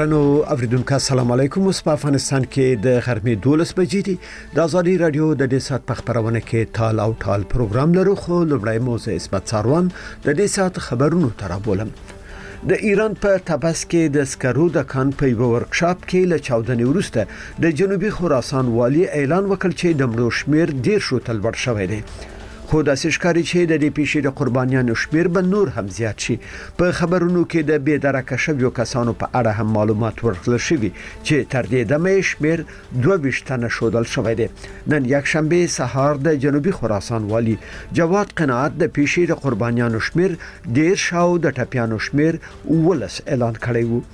درنو اوریدونکو السلام علیکم. اوس په افغانستان کې د غرمې 12 بجې دي. د ازادي رادیو د دې سات په خبرونه کې ټال او ټال پروګرام لرو، خو لومړی موضوع اسمت ساروان د دې سات خبرونو ترابولم. د ایران په تبس کې د سکرو د کان په یو ورکشاپ کې له چاودنې وروسته د جنوبي خراسان والی اعلان وکړ چې د مړو شمیر ډیر شو تل ور شوی دی. خو د سشکاري چې د دې پیښې د قربانیانو شمیر به نور هم زیات شي. په خبرونو کې د بې درکه شویو کسانو په اړه هم معلومات ورکړل شوي چې تر دې دمه شمیر 22 تنه شودل شوی دی. نن یک شنبه سهار د جنوبي خراسان والی جواد قناعت د پیښې د قربانیانو شمیر ډیر شاو د ټپیانو شمیر ولس اعلان کړی وو.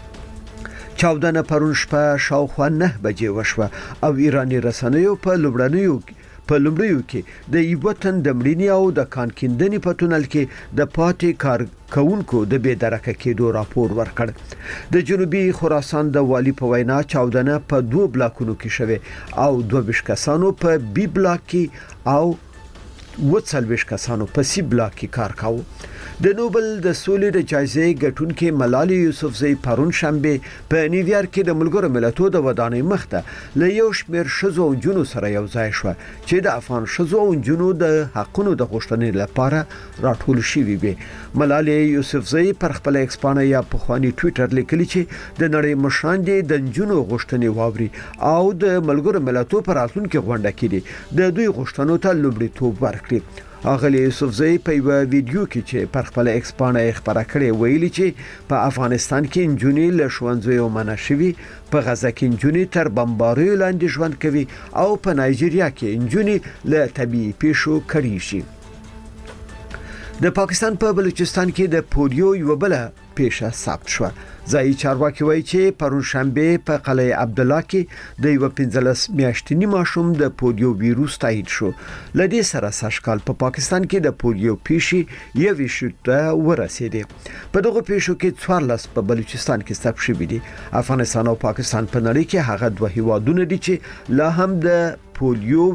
چاودنه پرون شپه شاوخوا 9 بجې وشوه او ایرانی رسنیو په لومړیو کې د یو وطن د مړینې او د کان کیندنې په تونل کې د پاتې کار کوونکو د بې درکه کېدو راپور ورکړ. د جنوبي خراسان د والی په وینا چاودنه په 2 بلاکونو کې شوه او 22 کسانو په بی بلاک کې او 40 کسانو په سی بلاک کې کار کاوه. د نوبل د سولې د جایزې ګټونکې ملالۍ یوسفزۍ پرون شنبه په نیویارک کې د ملګرو ملتونو د ودانۍ مخته له یو شمېر ښځو او نجونو سره یو ځای شو چې د افغان ښځو او نجونو د حقونو د غوښتنې لپاره راټول شوي وي. ملالۍ یوسفزۍ پر خپل ایکس پاڼه یا په خواني ټوئیټر لیکلي چې د نړۍ مشران د نجونو غوښتنې واوري او د ملګرو ملتونو پر راتلونکي غونډه کې د دوی غوښتنو ته لومړیتوب ورکړي. اغلی یوسفزۍ په یو ویډیو کې چې پر خپل ایکس پاڼه خبره کړې ویلي چې په افغانستان کې نجونې له ښوونځیو منع شوي، په غزه کې نجونې تر بمباریو لاندې ژوند کوي او په نایجیریا کې نجونې له طبيعي پیښو کړي شي. د پاکستان په بلوچستان کې د پولیو یو بل پیښه ثبت شو. ځایي چارواکي وایي چې پرون شنبه په قلعه عبدالله کې د یو 15 میاشتنی ماشوم د پولیو ویروس تایید شو. لدې سره سږکال په پاکستان کې د پولیو پیښې یو شته ورسېده. په دغه پیښو کې 14 په بلوچستان کې ثبت شوي دي. افغانستان او پاکستان په نړۍ کې هغه دوه هیوادونه دي چې لا هم د پولیو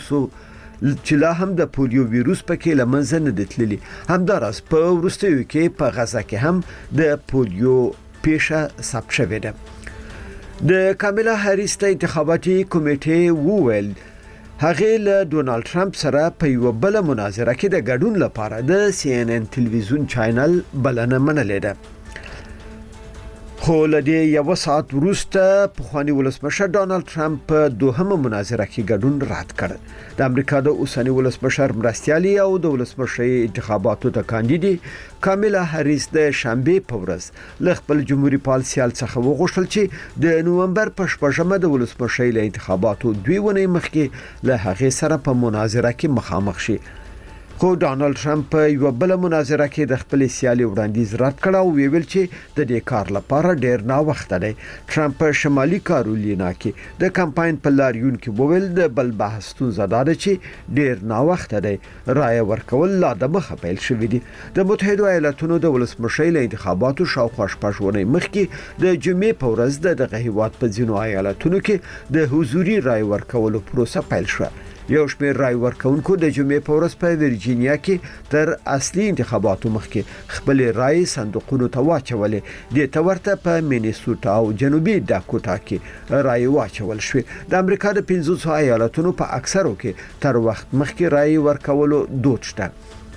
ویروس پکې لمنځه نه دتللی. همدارس په ورستیو کې په غزه کې هم د پولیو پیښه ثبت شوې ده. د کاملا هریس ته انتخاباتي کمیټې وویل هغه له ډونالد ټرمپ سره په یو بل مناظره کې د ګډون لپاره د CNN ټلویزیون چینل بلنه منلې ده. خو لدې یو ساعت وروسته په خواني ولسمشر ډونالد ټرمپ په دوهمه مناظره کې ګډون رد کړ. د امریکا د اوسنی ولسمشر مرستیالي او د ولسمشر انتخاباتو ته کاندیدې کاملا هریس د شنبه په ورځ له خپل جمهوریت پال سیال څخه وغوښتل چې د نومبر په 14مه د ولسمشر انتخاباتو 2 ونې مخکې له هغه سره په مناظره کې مخامخ شي. خو ډونالد ټرمپ په یو بل مناظره کې د خپل سیالي وړاندیز رد کړ او ویل چې د دې کار لپاره ډیر نا وخت دی. ټرمپ په شمالي کارولینا کې د کمپاین په لاریون کې وویل د بل بحث ستونزه ده چې ډیر نا وخت دی. رائے ورکول لا د مخه پیل شوې دي. د متحده ایالاتونو د ولسمشر انتخاباتو شاوخوا 8 ورځې مخکې د جمعې په ورځ دغه هیواد په ځینو ایالاتونو کې د حضوري رائے ورکولو پروسه پیل شوه. یو شمېر رائے ورکونکو د جمعې په ورځ په ورجینیا کې تر اصلي انتخاباتو مخکې خپل رائے صندوقونو ته واچولې. د تورته په مینیسوټا او جنوبي داکوټا کې رائے واچول شوې. د امریکا د 15 ایالاتونو په اکثرو کې تر وخت مخکې رائے ورکولو دود شته.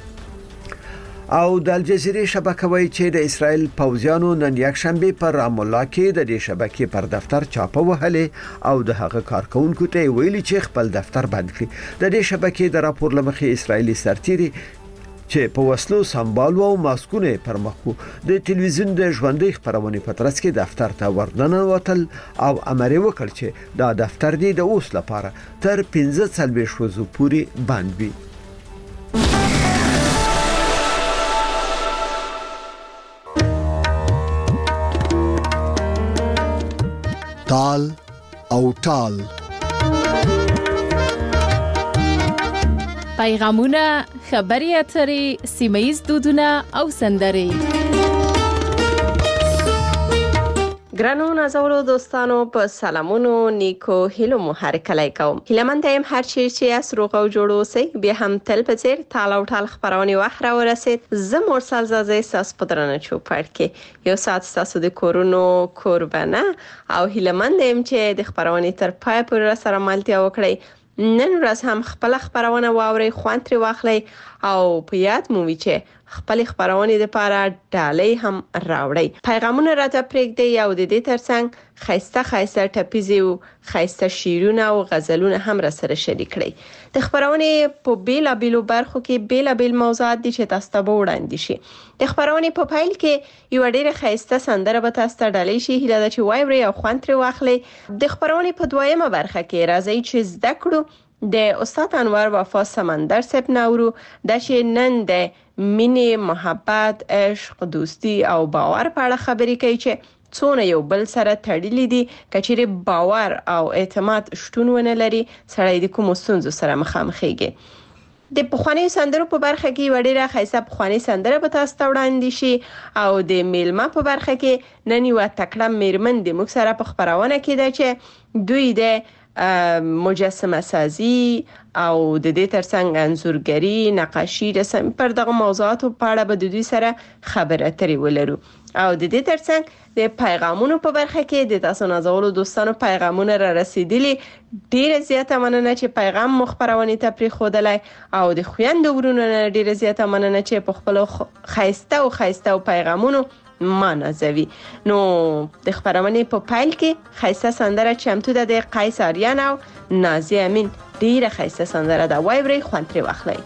او د الجزیرې شبکه وایي چې د اسرائیل پوځیانو نن یک شنبه پر رام الله کې د دې شبکې پر دفتر چاپه وهلې او د هغه کارکونکو ته ویلي چې خپل دفتر بند کړي. د دې شبکې د راپور لمخې اسرائیلي سرتیري چې په وسلو سمبالو او ماسکونه پر مخ د ټلویزیون د ژوندۍ خبرونه په ترڅ کې دفتر ته ورننوتل او امر وکړ چې دا دفتر دی د اوس لپاره تر 15 ورځې پورې بند وي. ټال او ټال پیغامونه، خبري اترې، سیمه‌ییز دودونه او سندرې ګرانو نازولو دوستانو په سلامونو نیکو هیلو مو هرکلی کوم. هیله‌مند یم هر چیرې چې یاست روغ او جوړ اوسئ. بیا هم تل په څیر تال او ټال خپرونې وخت راورسید. زه مرسل زازی ستاسو په درنه چوپړ کې یو ساعت ستاسو د کورونو کوربنه او هیله‌مند یم چې د خپرونې تر پای پورې راسره ملتیا وکړئ. نن ورځ هم خپل خپرونه واورئ، خوند ترې واخلئ او په یاد مو وي چې خپل خبرونه د پاره ډالۍ هم راوړي. پیغامونه راته پرېږدي او د دې ترڅنګ خایسته ټپیزي او خایسته شیرونه او غزلونه هم را سره شریک کړئ. د خبرونه په بیلابیلو برخو کې بیلابیل موضوعات دي چې تاسو ته وړاندې شي. د خبرونه په پایل کې یو ډېر خایسته سندره به تاسو ته ډالۍ شي. هیله ده چې وایوري او خوند ترې واخلئ. د خبرونه په دویمه برخه کې راځي چې زده کړو د استاد انور وفا سمندر صاحب نورو د شنن د مینې، محبت، عشق، دوستی او باور په اړه خبرې کوي چې څونه یو بل سره تړلي دي. کچېره باور او اعتماد شتون ونه لري سړی د کوم ستونزو سره مخامخېږي. د پخوانی سندرو په برخه کې وړيره خیسه پخوانی سندره به تاسو ته وړاندې شي او د میلمه په برخه کې نن یو تکړه میرمن د موږ سره په خبرونه کې ده چې دوی د مجسمه سازی او د دې ترڅنګ انځورګری، نقاشي، رسم پر دغه موضوعاتو په اړه به د دوی سره خبرې اترې ولرو. او د دې ترڅنګ د پیغامونو په برخه کې د تاسو نازولو دوستانو پیغامونه را رسیدلي. ډیره زیاته مننه چې پیغام مخبرونه ته پری خودلای او د خويندو ورونو ډیره زیاته مننه چې په خپل خایسته او پیغامونو ما نازوي. نو د خبرونه په پایل کې خایسته سندره چمتو ده د قیس آریان او نازی امین. ډیره خایسته سندره ده، وایوري خوند ترې واخلئ.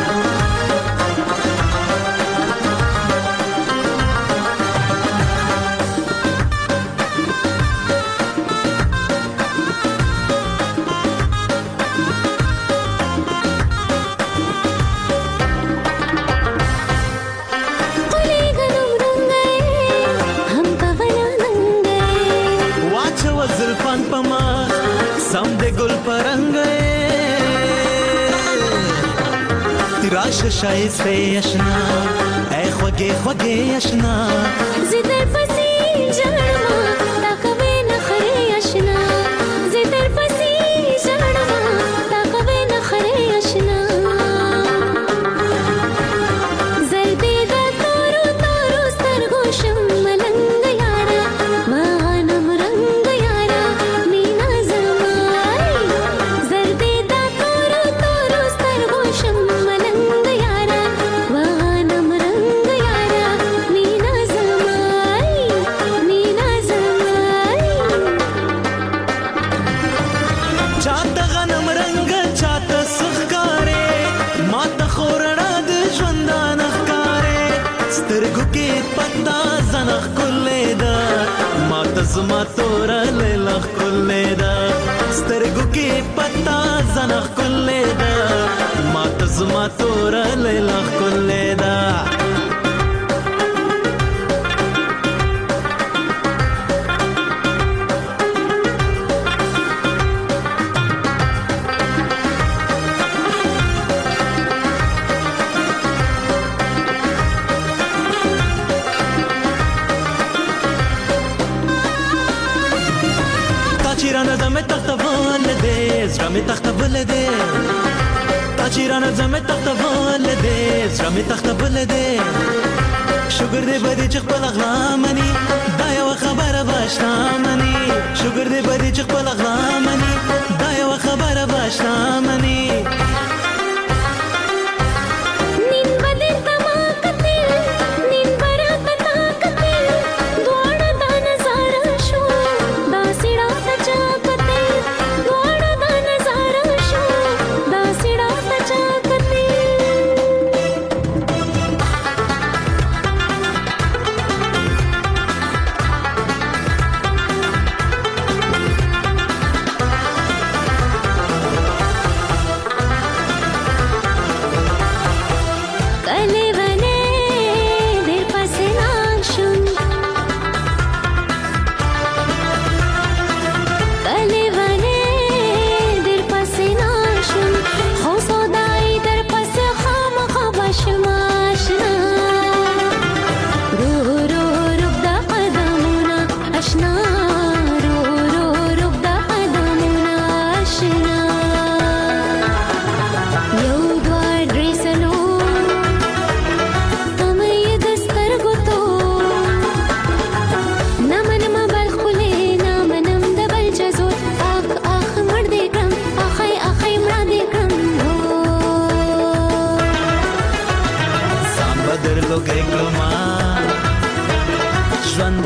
شایسته اشنا ای خوږه اشنا زیدر پسی جړما تا کوي نخره اشنا زیدر پسی جړما تا کوي نخره اشنا زردې د تورو سترګو شم ملنګ یارا وانم رنگ یارا مینا زمای زردې د تورو سترګو شم زما تورا لخ کله دا سترګو کې پتا زنخ کله دا مات زما تورا لخ کله دا زرمه تختبل ده تاچیرانه زمه تختبل ده زرمه تختبل ده شوګر دې بده چې خپل غلامني دا یو خبره باشامني شوګر دې بده چې خپل غلامني دا یو خبره باشامني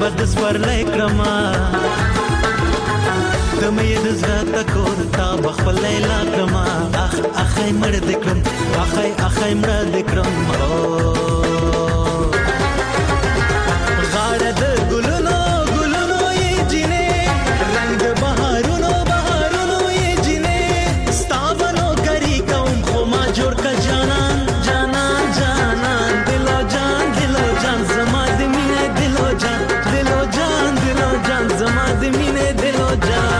زما د سورلې کرما دمې د زړه تکور تا بخپل لیلا کرما اخای مړ دکرم اخای مړ دکرم غاړه د ګلونو ګلونو یې جنې رنگ د بهارونو بهارونو یې جنې ستاونو کری کوم خو ما جوړ ک جانان جانان جانان دلو جان زما د مینې دلو جان زما د مینې دلو جان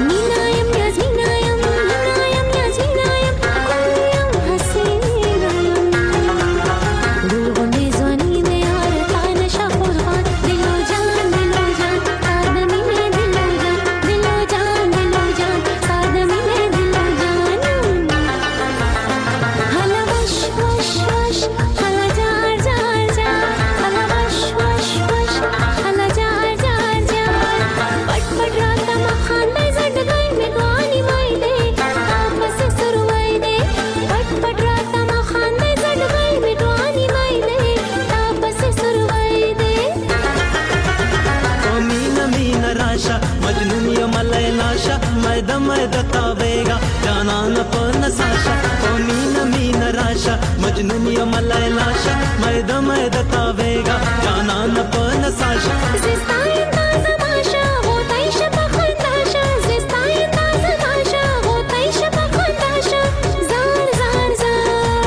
مجنون یم لیلا شا میده تاویگا جانان پن ساشا زستاین تازماشا غوتایش بخنداشا زستاین تازماشا غوتایش بخنداشا زار زار زار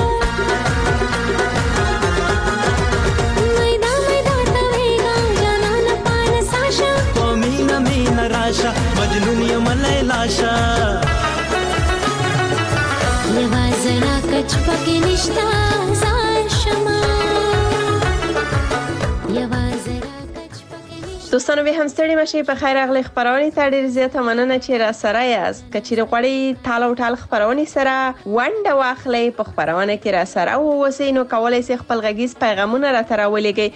میده تاویگا جانان پن ساشا تو مین راشا مجنون یم لیلا شا یوازنا کچ پکې نشتا زار شما دوستانو به هم ستړي مشي په خیر اغلی خبرونه ته ډیر زیاته مننه چې را سره یاست کچېر غوړی تال او ټال خبرونه سره ونده واخلې په خبرونه کې را سره او وسینو کولای شي خپل غږیز پیغامونه را تراولېږي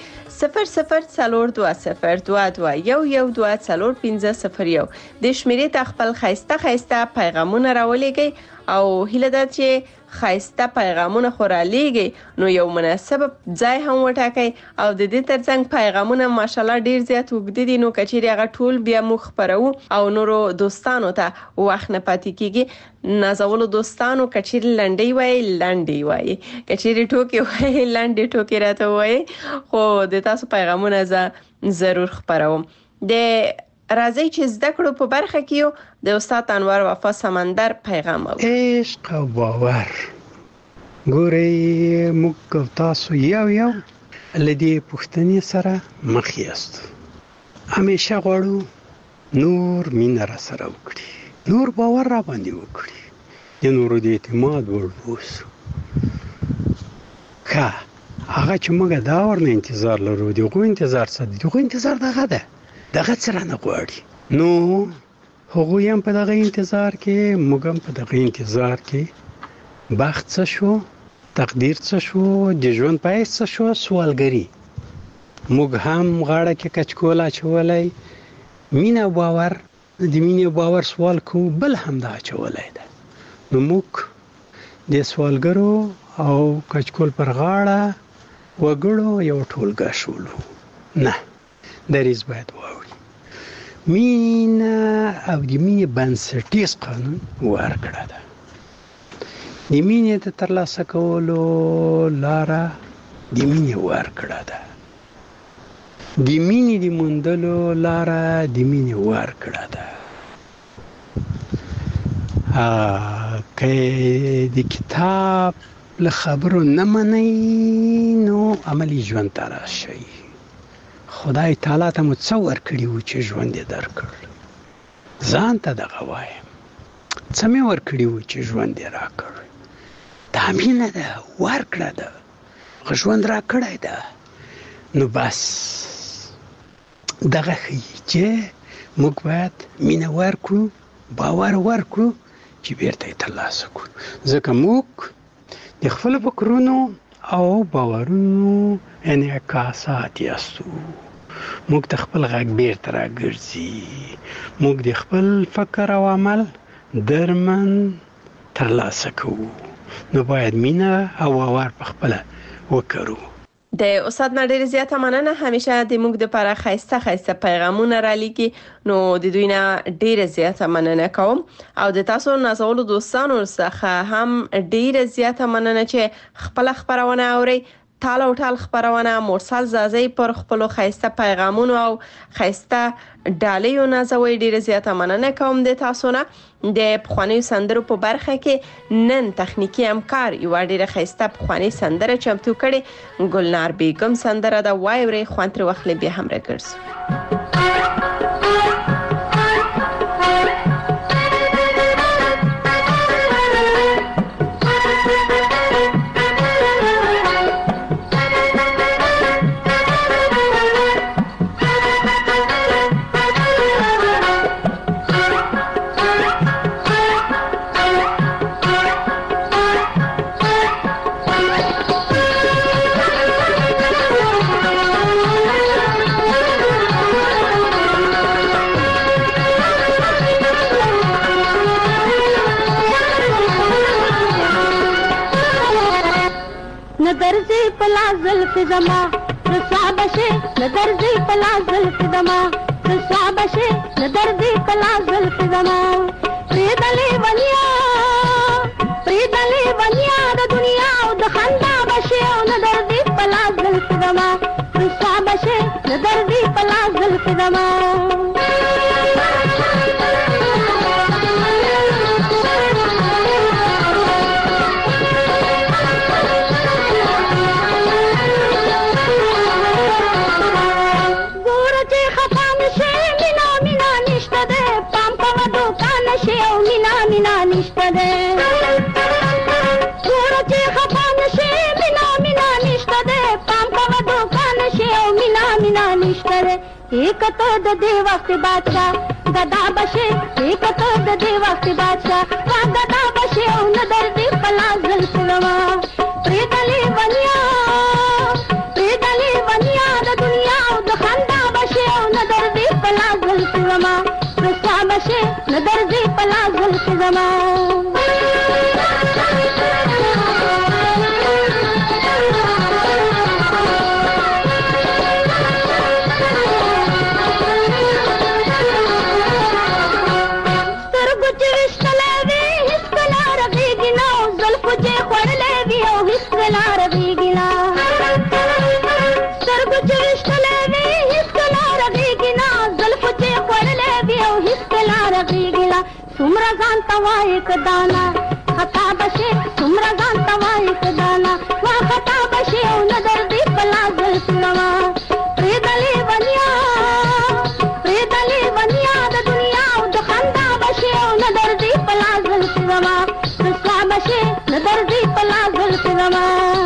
004022112240 د شمیرې ته خپل خایسته پیغامونه راولېږي او هیله ده چې خایسته پیغامونه خورالیږي نو یو مناسب ځای هم وټاکئ او د دې ترڅنګ پیغامونه ماشالله ډیر زیات وګړي دي نو کچېر هغه ټول بیا مخ خبرو او نورو دوستانو ته وخت نه پاتې کیږي نازولو دوستانو کچېر لنډي وای کچېر ټوکی وای لنډي ټوکی راته وای خو د تاسو پیغامونه ضرور خبروم د راځي چې زده کړو په برخه کې د استاد انور وفا سمندر پیغام او عشق او باور ګوري موږ تاسو یو لدی پښتني سره مخ یاست همیشه غواړو نور مين را سره وکړي نور باور را باندې وکړي د نور د اعتماد وربوسو هغه چې موږ دا ورنه انتظار لرو دغه انتظار دغه څه نه غواړي نو هغه هم په دغه انتظار کې موږ هم په دغه انتظار کې بخت څه شو تقدیر څه شو د ژوند پای څه شو سوالګری موږ هم غاړه کې کچکولا چولای مینا باور د مینې باور سوال کو بل هم دا چولای ده نو موږ د سوالګرو او کچکول پر غاړه وګړو یو ټولګه شولو نه دریز باید واوري مینا او د مینې بنسټیز قانون ورکړه ده د مینې د ترلاسه کولو لاره د مینې ورکړه ده د مینې د موندلو لاره د مینې ورکړه ده که د کتاب له خبرو نه منئ نو عملی ژوند ته راشئ خدای تعالی ته مو څه ورکړي وو چې ژوند یې درکړ ځان ته دغه وایم څه مې ورکړي وو چې ژوند یې راکړ دا مینه ده ورکړه ده ژوند راکړی ده نو بس دغه ښیي چې موږ باید مینه ورکړو باور ورکړو چې بیرته یې ترلاسه کړو ځکه موږ د خپلو فکرونو او باورونو انعکاسات یاستو موږ د خپل غږ بیرته راګرځي موږ د خپل فکر او عمل درمن ترلاسه کوو نو باید مینه او باور په خپله وکړو د استاد نړۍ زیاته مننه. همیشه د موږ د لپاره خاصه پیغامونه را لېږي، نو د دوی نه ډیره زیاته مننه کوم او د تاسو نازولو دوستانو څخه هم ډیره زیاته مننه چې خپل خبرونه اوري. تال او ټال خبرونه مرسل زازی پر خپل خاصه پیغامونو او خاصه ډالیو نازوي. ډیره زیاته مننه کوم د تاسو نه. د پخوانی سندرو په برخه کې نن تخنیکی همکار یو ډیره خاصه پخوانی سندره چمتو کړي، ګلنار بیگم سندره دا وایوري خوانتر وخت بیا هم راګرځو. زلف زما رسابشه ندرزي پلا زلف زما رسابشه ندرزي پلا زلف زما پریدلی ونیا د دنیا او د خندا بشه او ندرزي پلا زلف زما رسابشه ندرزي پلا زلف زما एक तो दे वक्त बादशाह गदा बशे एक तो दे वक्त बादशाह वा गदा बशे उन दर्दी पला जुल्फ रवा प्रीतली वनिया द दुनिया द खंदा बशे उन दर्दी पला जुल्फ रवा रसा बशे न दर्दी पला जुल्फ रवा तुमरा गान तवा एक दाना खता बशे तुमरा गान तवा एक दाना वा खता बशे उन दर्दी पला जुल्फ रवा प्रीतली वनिया द दुनिया द खंदा बशे उन दर्दी पला जुल्फ रवा रसा बशे न दर्दी पला जुल्फ रवा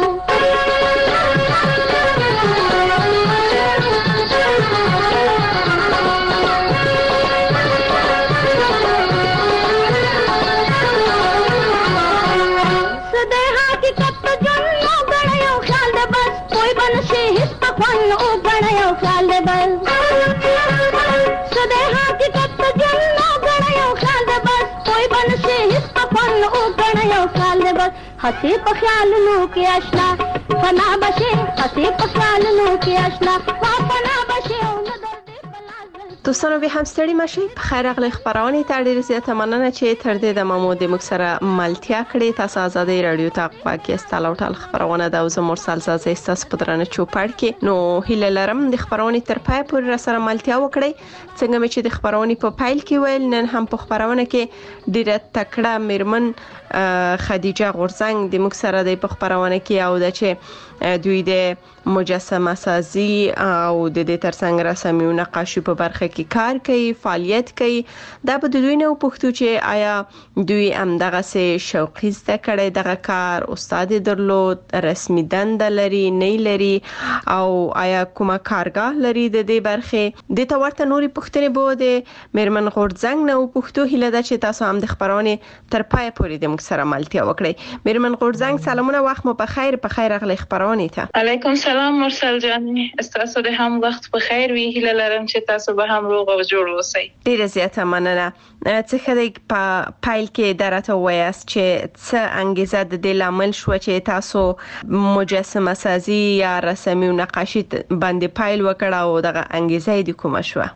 हसी पख्याल नो के अशना फना बशे हसी पख्याल नो के अशना वा फना बशे دوستانو به هم ستړي مشي. په خیر اغلی خبرونه ته ډیره زیاته مننه چې تر دې د مامو د مکسره ملتیا کړې. تاسو آزادۍ رادیو ته پاکي ستاله او ټال خبرونه د اوس مرسل زازي ستاسو په درنه چوپړ کې نو هیله لرم د خبرونه تر پای پورې را سره ملتیا وکړي. څنګه مې چې د خبرونه په فایل کې ویل نن هم په خبرونه کې ډیره تکړه میرمن خدیجه غورزنګ د مکسره د په خبرونه کې او د چې دوی د مجسمه سازي او د دې ترڅنګ رسمي او نقاشي په برخه کې کار کوي، فعالیت کوي. دا به دوی نه پوښتو چې آیا دوی هم دغه سه شوقي زده کړي دغه کار استاد درلود، رسمي دنده لري نه لري او آیا کومه کارګاه لري د دې برخه. د تورته نوري پوښتنه بو د میرمن غورزنګ نه پوښتو هله د چې تاسو هم د خبرونه تر پای پورې د مکسره ملتیا وکړي. میرمن غورزنګ سلامونه، وخت مو په خیر اغلی خبرونه ته. علیکم سلام مرسل جان، تاسو د هم وخت په خیر وی. هیله لرم چې تاسو به هم هم روغ او جوړ اوسئ. ډیره زیاته مننه. څه خدای په پایل کې درته وایاست چې څه انګیزه د دې لامل شو چې تاسو مجسمه سازي یا رسمي نقاشي باندې پایل وکړ او دغه انګیزه دې کومه شو؟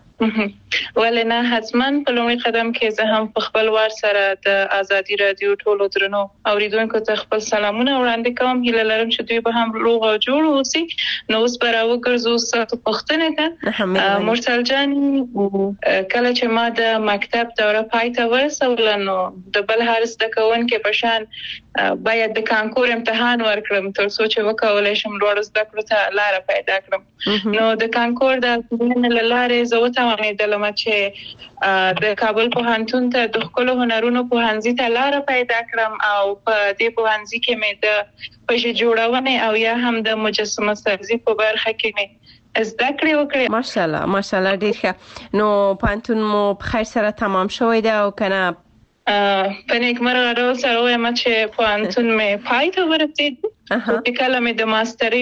ولنه حتماً په لومړي قدم کې زه هم په خپل وار سره د ازادي رادیو ټولو درنو اوریدونکو ته خپل سلامونه وړاندې کوم. هیله لرم چې دوی به هم روغ او جوړ اوسي. نو اوس به راوګرځو ستاسو پوښتنه ته. مرسل جان، کله چې ما د مکتب دوره پای ته ورسوله نو د بل هر زده کوونکي په شان باید د کانکور امتحان ورکړم تر څو چې وکولای شم لوړ زده کړو ته لار پیدا کړم. نو د کانکور د لارې زه وتوانېدلم چې د کابل پوهنتون ته د خپل هنرونو پوهنځي ته لار پیدا کړم او په دې پوهنځي کې مې د پژې جوړونې او یا هم د مجسمه سازي په برخه کې مې زده کړې وکړې. ماشاءالله ماشاءالله ډیر ښه. نو پوهنتون مو په خیر سره تمام شوی دی او کنه؟ په نیکمرغه ډول سره وایم چې پوهنتون مې پای ته ورسېد. چې کله مې د ماسترۍ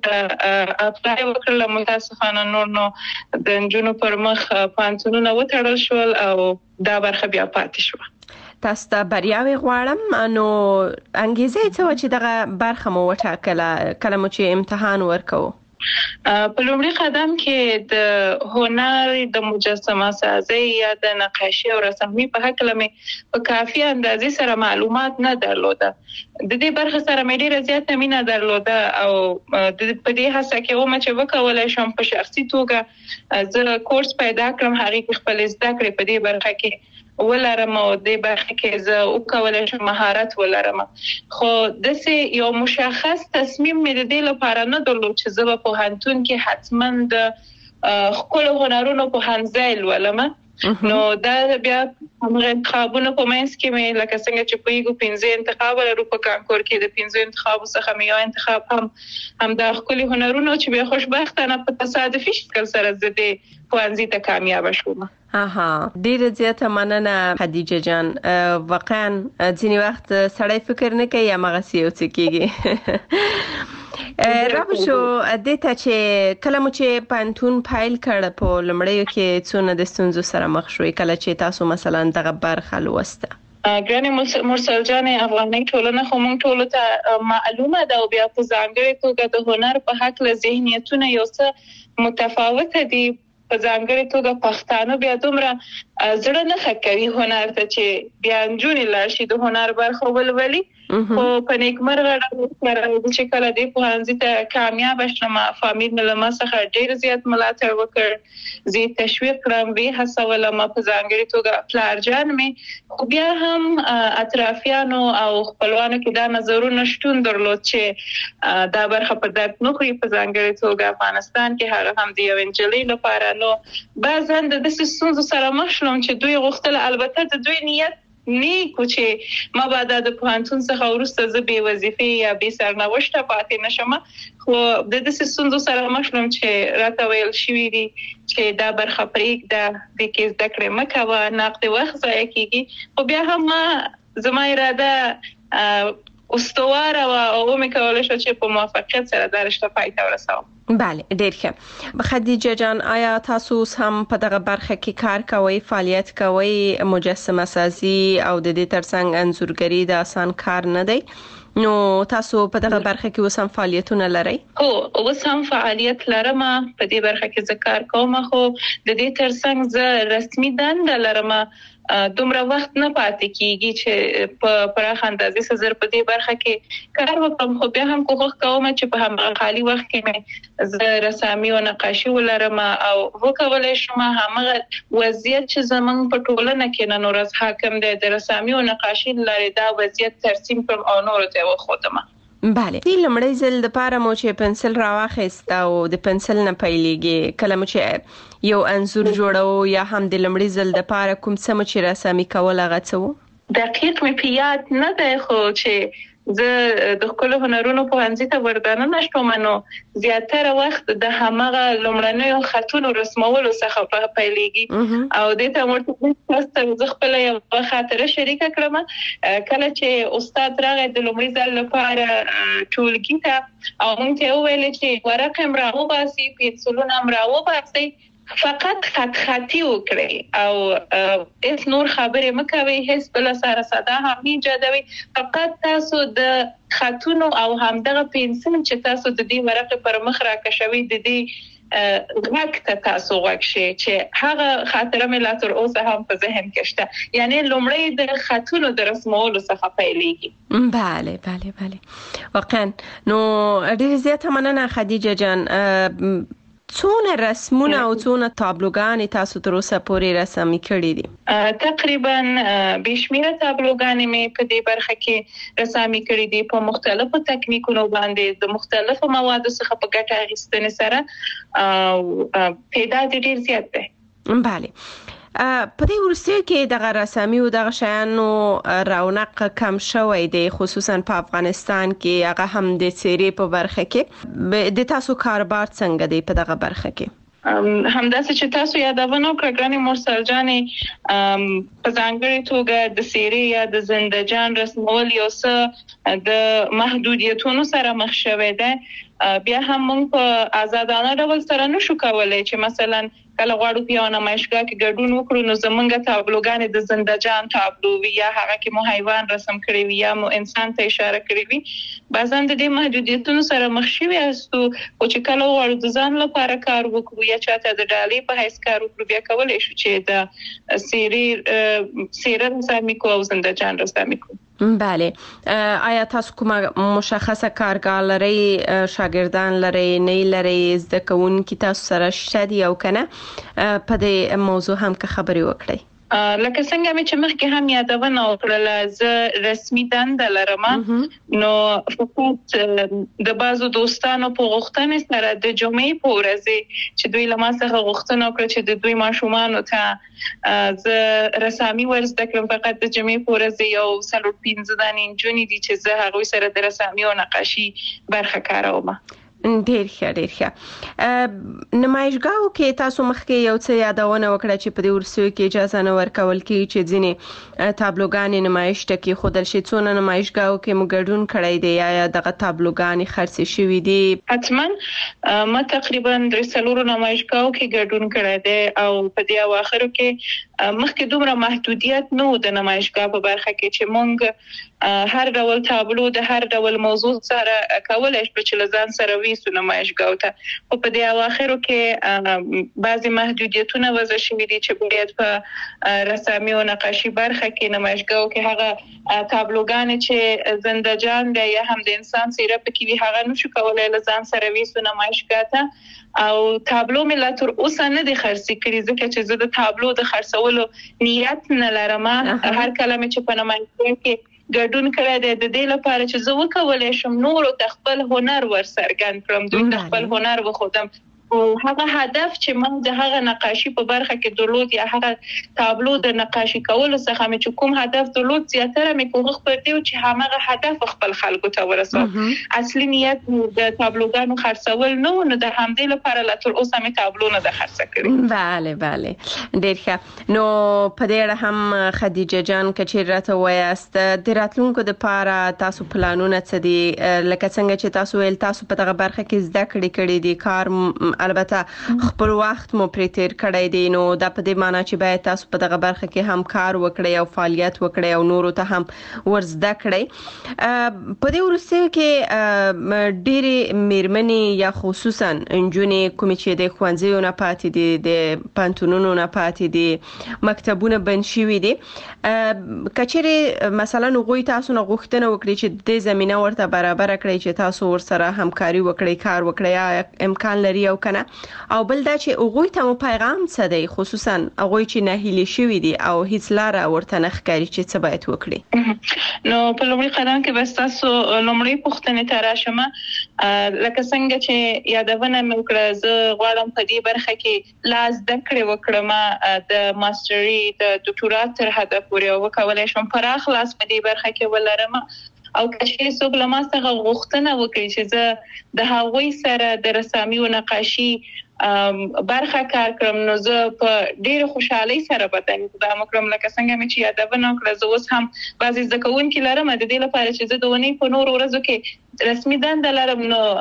په اپلای وکړل متاسفانه نور نو د نجونو پر مخ پوهنتونونه وتړل شول او دا برخه بیا پاتې شو. تاسو ته بریاوي غواړم. نو انګیزه څه چې دغه برخه مو وټاکله کله مو چې امتحان ورکوو؟ په لومړي قدم کې د هنر د مجسمه سازي یا د نقاشي او رسمي په حق لمه په کافي اندازې سره معلومات نه درلوده. د دې برخه سره مې ډیره زیاته مینه درلوده او په دې هڅه کې ومه چې وکولای شم په شخصي توګه زه کورس پیدا کړم هغه خپل زده کړې په دې برخه کې ولرم او د برخه کې زه وکولای شم مهارت ولرم. خو د سې یو مشخص تصمیم مې د دې لپاره نه درلود چې زه په پوهنتون کې حتماً د خپل هنرونو پوهنځی ولرم. نو دا بیا هغه انتخابونه په منځ کې مې لکه څنګه چې په یو 15 انتخاب لرو په کانکور کې د 15 انتخاب څخه مې یو انتخاب هم د خپل هنرونو چې به خوشبختانه په تصادفي شکل سره زده پوهنځي ته کامیاب شوم. ډیره زیاته مننه خدیجه جان. واقعا ځینی وخت سړی فکر نه کوي هغه څه یو څه کیږي. رابشو دته چې کله مو چې پانتون فایل کړ په لمړیو کې څونه د ستونزو سره مخ شوي کله چې تاسو مثلا دغه برخه لوسته؟ ګرانې مرسل جان، افغاني ټولنه خو موږ ټول ته معلومه ده او بیا په ځانګړي توګه د هنر په حق له ذهنیتونه یو څه متفاوت دي. په ځانګړي توګه پښتانه بیا دومره زړه نه ښکوي هنر ته چې بیا نجونې لاړ شي د هنر برخه ولولي. خو په نیکمرغه ډول سره چې کله دې پوهنځي ته کامیاب شوم فامیل مې له ما څخه ډېر زیات ملاتړ وکړ. زه تشویق کړم وی هڅولم په ځانګړي توګه پلار جان مې خو بیا هم اطرافیانو او خپلوانو کې دا نظرونه شتون درلود چې دا برخه په درد نه خوري په ځانګړي توګه افغانستان کې هغه هم د یو انجلۍ لپاره. نو بعضاً د دې ستونزو سره مخ شوم چې دوی غوښتل البته د دوی نیت نیکو چې ما بعد د پوهنتون څخه ورسته زه بې وظیفې یا بې سرنوشته پاتې نشم. خو د دې ستونزو سره مخ شوم چې راته ویل شوي دي چې دا برخه پرېږده د کې زده کړې مه کوه نقد وخت ضایع کیږي. خو بیا هم زما اراده استواره او مې کولای شو چې په موافقت سره دا رشته پای ته ورسوم. بله ډیر ښه. خدیجه جان، آیا تاسو هم په دغه برخه کې کار کوئ، فعالیت کوئ؟ مجسمه سازي او د دې ترڅنګ انځورګري د آسان کار نه دی. نو تاسو په دغه برخه کې اوس هم فعالیتونه لرئ؟ هو اوس هم فعالیت لرم په دې برخه کې زه کار کوم. خو د دې ترڅنګ زه رسمي دنده لرم. دومره وخت نه پاتې کیږي چې په پراخ اندازې سره په دې برخه کې کار وکړم. خو بیا هم کوښښ کوم چې په هم خالي وخت کې مې زه رسامي او نقاشي ولرم او وکولای شم هغه وضعیت چې زمونږ په ټولنه کې نن ورځ حاکم دی د رسامي او نقاشي لري دا وضعیت ترسیم کړم او نور ته وښودم. بله. دې لمړی ځل د پاره مو چې پنسل راواخیست او د پنسل نه پیلېږي کله مو چې یو انځور جوړو یا هم د لمړی ځل د پاره کوم څه مو چې رسامي کول هغه څه وو؟ دقیق مې په یاد نه دی خو چې زه د خپل هنرونو پوهنځي ته وردانه شوم نو زیاتره وخت د همغه لومړنیو خطونو رسمولو څخه پیلېږي او د ته مرتبه زه خپل یو خاطره شریکه کړم. کله چې استاد راغی د لومړي ځل لپاره ټولګي ته او موږ ته ویل چې ورقه هم راوباسي، پنسلونه هم راوباسي فقط خطي وکړي او اس نور خبرې مکوي، هیڅ بل سره صدا هم ایجادوي. فقط تاسو د خطونو او همدغه پنسل چې تاسو د دې ورقه پر مخ راکښوي د دې غږ ته تاسو غوښشي چې هغه خاطره مې لا تر اوسه هم په ذهن کې شته. یعنی لومړی د خطونو د رسمولو څخه پیلېږي. بله واقعا. نو ډېر زیاته مننه خدیجه جان. څونه رسمونه او څونه تابلوګانې تاسو تر اوسه پورې رسمي کړې دي؟ تقریبا بشمیره تابلوګانې مې په دې برخه کې رسمي کړې دي په مختلفو تکنیکونو باندې د مختلفو موادو څخه په ګټه اخیستنې سره تعداد ډیر زیات دی. بله. په دې ورسته کې د رسمي او د شیانو رونق کم شوی دی، خصوصا په افغانستان کې. هغه هم د سیری په برخه کې د تاسو کاروبار څنګه دی په دغه برخه کې؟ همداسې چې تاسو یادونه وکړه ګراني مرسل جانې، په ځانګړي توګه د سیری یا د زندجان رسمول یو څه د محدودیتونو سره مخ شوی دی. بیا هم موږ په آزادانه ډول سره نشو کولای چې مثلا کله غواړو په یو نمایشګاه کې ګډون وکړو نو زمونږ تابلوګانې د زندجان تابلو وي یا هغه کې مو حیوان رسم کړی وي یا مو انسان ته اشاره کړی وي. بعضاً د دې محدودیتونو سره مخ شوي یاستو، او چې کله غواړو د ځان لپاره کار وکړو یا چاته د ډالۍ په حیث کار وکړو، بیا کولای شو چې د سیره رسامي کو او زندجان رسامي کو. بله. آیا تاسو کومه مشخصه کارګاه لرئ، شاګردان لرئ، نه لرئ، زده کوونکي تاسو سره شته دي او کنه؟ په دې موضوع هم که خبري وکړئ. لکه څنګه مې چې مخکې هم یادونه وکړله، زه رسمي دنده لرم، نو فقط د بعضو دوستانو په غوښتنې سره د جمعې په ورځ چې دوی له ما څخه غوښتنه وکړه چې د دوی ماشومانو ته زه رسامي ورزده کړم. فقط د جمعې په ورځ یو 15 دانې نجونې دي چې زه هغوی سره د رسامي او نقاشي برخه کاروم. ډیر ښه. نمایشګاهو کې تاسو مخکې یو څه یادونه وکړه چې په دې ورسو کې اجازه نه ورکول کیږي چې ځینې تابلوګانې نمایش ته کې خودل شي. څونه نمایشګاهو کې مو ګډون کړی دی یا دغه تابلوګانې خرڅ شوي دي؟ حتما ما تقریبا 3 نمایشګاهو کې ګډون کړی دی او په دې اواخرو کې مخکې دومره محدودیت نه و د نمایشګاه په برخه کې چې مونږ هر ډول تابلو د هر ډول موضوع سره کولای شو چې لزان سره ویسو نمایشګاه ته. او په دې اواخرو کې بعضی محدودیتونه وضع شوي دي چې باید په رسامي او نقاشي برخه کې نمایشګاه کې هغه تابلوګانې چې زندجان دی یا هم د انسان سیره پکې وي هغه نشو کولای لزان سره ویسو نمایشګاه ته. او تابلو مې لا تر اوسه نه دي خرڅ کړي ځکه چې زه د تابلو د خرڅولو نیت نه لرم. هر کله مې چې په نمایشګاه کې ګډون کړی دی د دې لپاره چې زه وکولای شم نورو ته خپل هنر ورڅرګند کړم، دوی ته خپل هنر وښودم. هغه هدف چې موږ د هغه نقاشي په برخه کې درلود یا هغه تابلو د نقاشي کولو څخه مې چې کوم هدف درلود زیاتره مې کوښښ وکړ چې هغه هدف خپل خلکو ته ورسوم. اصلي نیت د تابلوګانو خرڅول نه و، نو د همدې لپاره لا تر اوسه مې تابلو نه ده خرڅه کړې. بله ډیر ښه. نو په دې اړه هم خدیجه جان کچې راته وایاست د راتلونکو لپاره تاسو پلانونه څه دي؟ لکه څنګه چې تاسو ویل تاسو په دغه برخه کې زده کړې دي، کار البته خپل وخت مو پرې تیر کړی دی، نو دا په دې معنی چې باید تاسو په دغه برخه کې هم کار وکړئ او فعالیت وکړئ او نورو ته هم ورزده کړئ. په دې ورسته کې ډېرې میرمنې یا خصوصا نجونې کومې چې د ښوونځیو نه پاتې دي، د پوهنتونونو نه پاتې دي، مکتبونه بند شوي دي، کچېرې مثلا هغوی تاسو نه غوښتنه وکړي چې د زمینه ورته برابر کړئ چې تاسو ورسره همکاري وکړئ، کار وکړئ، امکان لري او کنه؟ او بل دا چې هغوی ته مو پیغام څه دی، خصوصا هغوی چې ناهیلي شوي دي او هیڅ لاره ورته نه ښکاري چې څه باید وکړي؟ نو په لومړي قدم کې بس تاسو لومړی پوښتنې ته راشم. لکه څنګه چې یادونه مې وکړه، زه غواړم په دې برخه کې لا زده کړې وکړم، د ماستري د دکتورات تر حده پورې وکولای شم پراخ لاس په دې برخه کې ولرم. او کله څوک له ما څخه غوښتنه وکړي چې زه د هغوی سره د رسامي او نقاشي برخه کار کړم، نو زه په ډېر خوشحالۍ سره به دا وکړم. لکه څنګه مې چې یادونه وکړه، زه اوس هم بعضې زده کوونکي لرم د دې لپاره چې زه د اونۍ په نورو ورځو کې رسمي دنده لرم، نو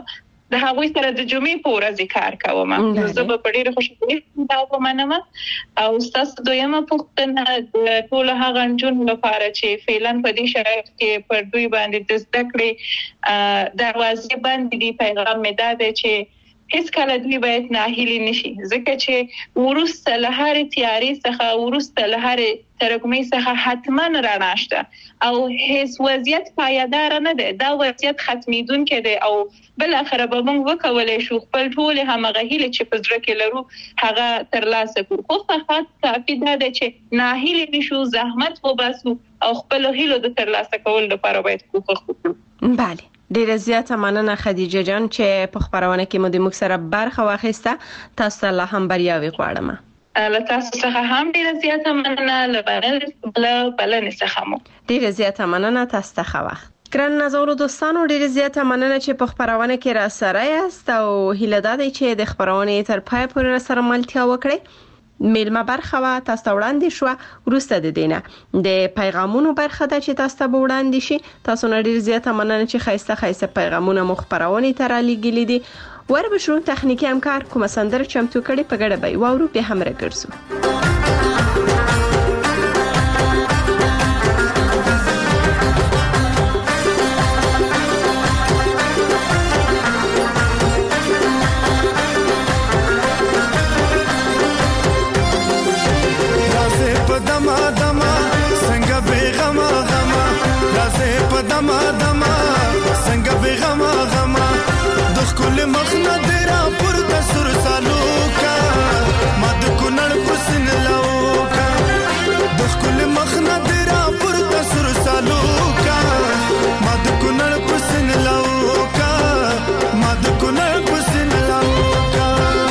د هغوی سره د جمعې په ورځ کار کوم. نو زه به ډېر خوشاله دا ومنم. او تاسو دویمه پوښتنه د ټول هغه نجونو لپاره چې فعلا په دې شرایط کې پر دوی باندې د زده کړې دروازې بندې دي، پیغام مې دا دی چې هیڅ کله دوی باید ناهیلي نشي، ځکه چې ورسته له هرې تیارې څخه ورسته له هرې ترګمې څخه حتما رڼا شته او هیڅ وضعیت پایدار نه دی. دا وضعیت ختمیدونکی دی او بل اخر به موږ وکولای شو خپل ټول همغه هیله چې په زړه کې لرو هغه ترلاسه کړو. خو فقط کافي دا دی چې ناهیلي نشو، زحمت وباسو او خپل هیلو د ترلاسه کولو لپاره باید کوښښ وکړو. بله، ډیره زیاته مننه خدیجه جان چې په خبرونه کې مو د موږ سره برخه واخیسته. تاسو ته هم بریاوي غواړم. له تاسو څخه هم ډیره زیاته مننه، له بلنې څخه مو ډیره زیاته مننه. تاسو ته ښه وخت. ګران ناظرو دوستانو، ډیره زیاته مننه چې په خبرونه کې را سره یاست او هیله ده چې د خبرونه تر پای پورې را سره ملتیا وکړئ. میلمه برخه وا تاسو ته وړاندې شو، وروسته د دینه د پیغامونو برخه ده چې تاسو ته وړاندې شي. تاسو نه ډیر زیاته مننه چې خایسته پیغامونه مو خبرونه تر لګیلې دي. وربشو تخنیکی همکار کومه سندره چمتو کړي په ګډه به وورو به هم راګرځو. کل مخنا دیرا پر تسر سالو کا مد کنن پسن لاو کا دخ کل مخنا دیرا پر تسر سالو کا مد کنن پسن لاو کا مد کنن پسن لاو کا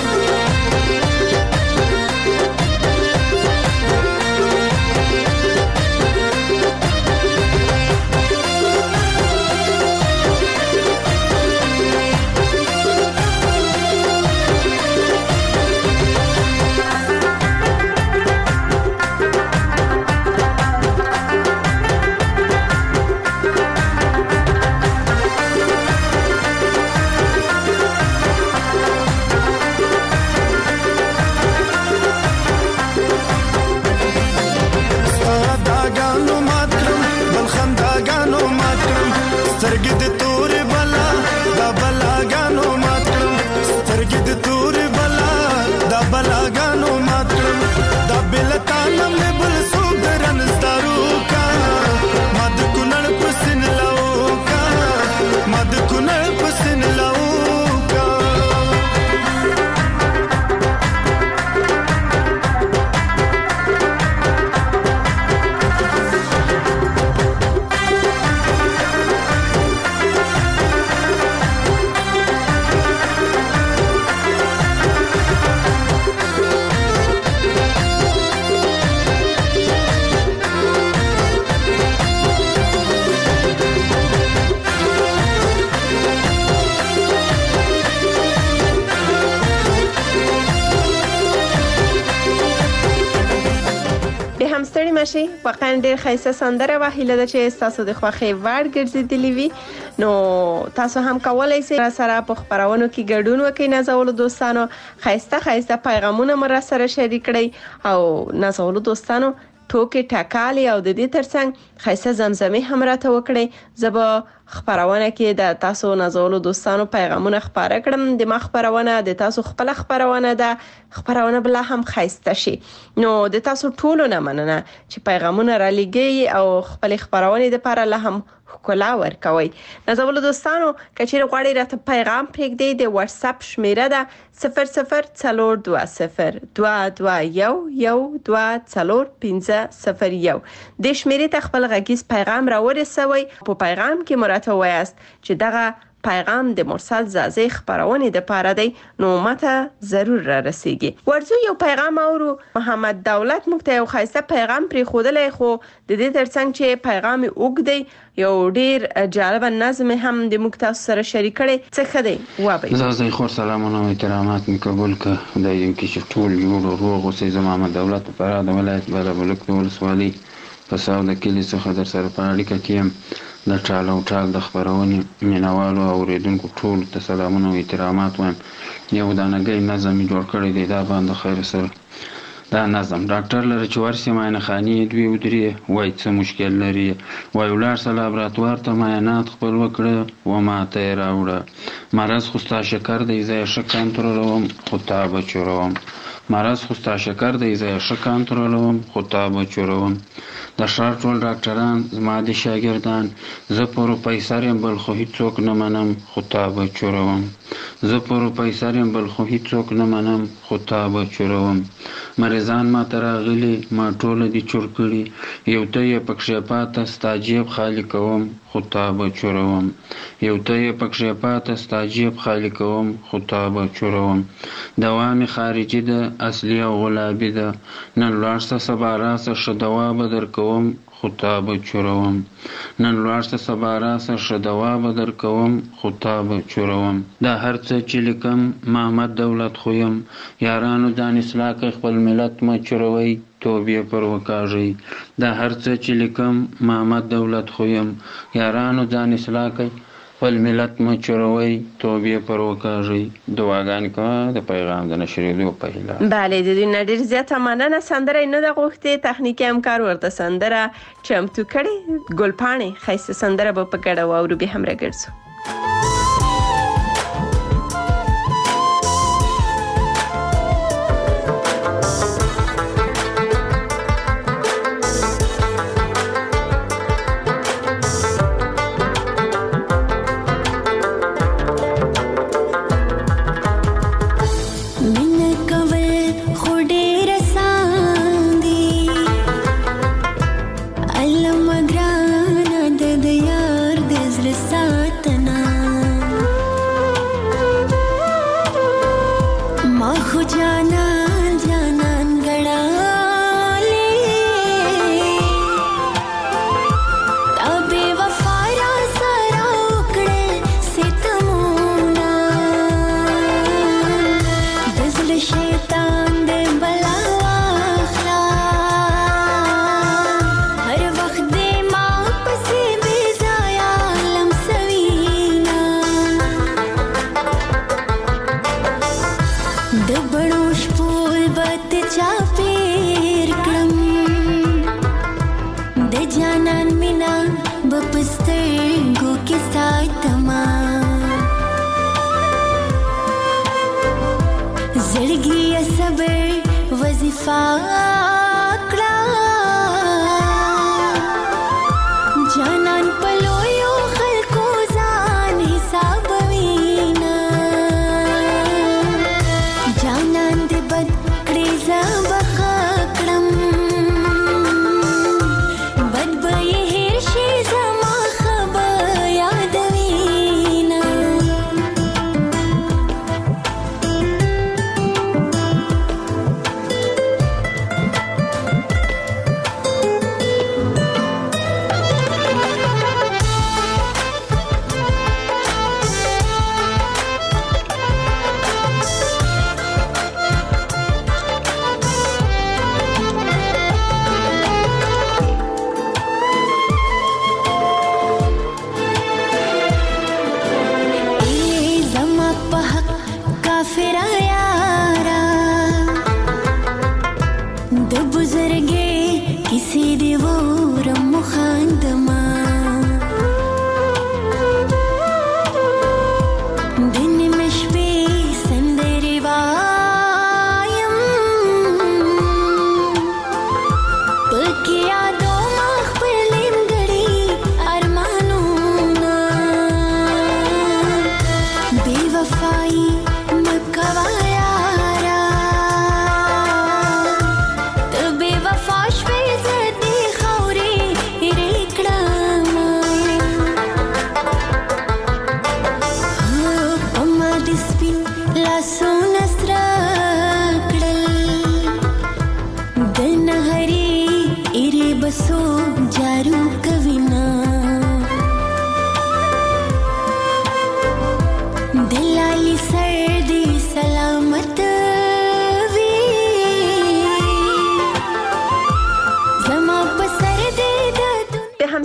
شي. واقعا ډېر ښایسته سندره وه. هیله ده چې تاسو د خوښې وړ ګرځېدلې وي. نو تاسو هم کولای شئ سره په خبرونو کې ګډون وکړئ. نازولو دوستانو ښایسته پیغامونه مو را سره شریک کړئ او نازولو دوستانو ټوکې ټکالې او د دې ترڅنګ ښایسته زمزمې هم راته وکړئ. زه به خبرونه کې د تاسو نازولو دوستانو پیغامونه خبره کړم. د ما خبرونه د تاسو خپل خبرونه ده، خبرونه بل هم ښایسته شي. نو د تاسو ټولو نه مننه چې پیغامونه را لګي او خپل خبرونه د لپاره له هم ښکلا ورکوي. نازولو دوستانو کچېر غواړئ راته پیغام پرېږدئ، د واتس اپ شمیره ده 00420221 2245001. د شمیرې ته خپل غږیز پیغام را ورسوي. په پیغام کې مراته وایاست چې دغه پیغام د مرسل زازی خبرونه د پاره دی، نو ماته ضرور را رسیږي. ورځو یو پیغام اورو. محمد دولت موږ ته یو خاصه پیغام پرې خودلې، خو د دې ترڅنګ چې پیغام وګدي یو ډیر جالب نظم هم د موږ تاسو سره شریک کړي. څه خدای وابه زازی خور سلامونه او احترامات می قبول ک خدای دې کې ټول یو روغ اوسې. زما محمد دولت په اړه د ولایت بلبلک د ولسوالۍ په ساو د کلی څخه در سره په اړیکه کې د ټال او ټال د خپرونې مینوالو او اوریدونکو ټولو ته سلامونه او احترامات وایم. یو دانګی نظم یې جوړ کړی دی، دا باندې خیر سره دا نظم ډاکټر لره چې ورسې معاینه خانې 2 او 3 وایي څه مشکل لري، وایي ولاړ سه لابراتوار ته معاینات خپل وکړه و ماته یې راوړه. مرض خو ستا شکر دی زه یې ښه کنټرولوم خو تا به چوروم. مرض خو ستا شکر دی زه یې ښه کنټرولوم خو تا به چوروم. د ښار ټول ډاکټران زما د شاګردان، زه پروفیسر یم بل خو هیڅوک نه منم خو تا به چوروم. زه پروفیسر یم بل خو هیڅوک نه منم خو تا به چوروم. مریضان ما ته راغلي ما ټوله دي چور کړي، یو ته یې پکښې پاته ستا جیب خالي کوم خو تا به چوروم. یو ته یې پکښې پاته ستا جیب خالي کوم خو تا به چوروم. دوا مې خارجي ده اصلي او غلابي ده، نن لاړ شه سبا راسه ښه دوا به درکوم خو تا به چوروم. نن لاړ شه سبا راسه ښه دوا به درکوم خو تا به چوروم. دا هر څه چې لیکم محمد دولت خو یم، یارانو ځان اصلاح کړئ خپل ملت مه چوروئ توبې پر وکاږئ. دا هر څه چې لیکم محمد دولت خو یم، یارانو ځان اصلاح کړئ خپل ملت مه چوروئ توبې پر وکاږئ. دعاګانې کوه د پیغام د نشرېدو په هیله. بله د دوی نه ډېر زیاته مننه. سندره یې نه ده غوښتې، تخنیکي همکار ورته سندره چمتو کړې. ګلپاڼې ښایسته سندره به په ګډه واورو، بیا هم راګرځو.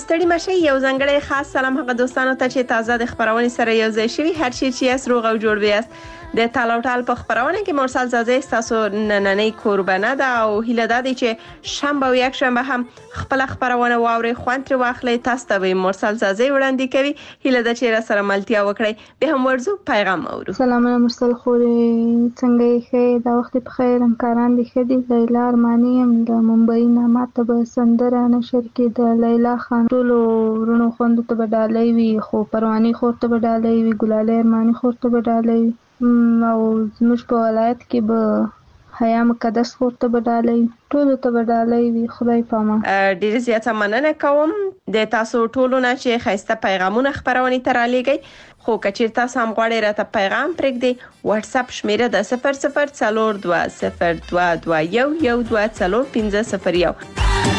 ستړي مشي یو ځنګړی خاص سلام هغه دوستانو ته چې تازه د خبرونې سره یو ځای شوي هر شي چې اس روغ او جوړ بیاست د تال او ټال په خبرونه کې مرسل زازې تاسو نننۍ قربانه ده او هیله ده چې شنبه او یک شنبه هم خپل خبرونه واوري خوانتر واخلي تاسو ته به مرسل زازې وړاندې کوي هیله ده چې را سره ملتیا وکړي به هم ورزو پیغام اورو. سلام مرسل خورې څنګه یې دا وخت په خیر همکاران دي خدي لیلا ارمانی هم د ممبئی نه ماته به سندره نشر کې د لیلا خان ټول ورونو خوند ته بدالې وی خو پرواني خور ته بدالې وی ګلاله ارمانی خور ته بدالې وی او زموږ په ولایت کې به حیا مقدس خور ته بدالې ټول ته بدالې وی خدای پامه. ډیر زیاته مننه کوم د تاسو ټولو نه چې خیسته پیغامونه خبرونه ترالېږي خو کچیر تاسو هم غواړئ راته پیغام پرېږدئ واتس اپ شمیره د 004202211240.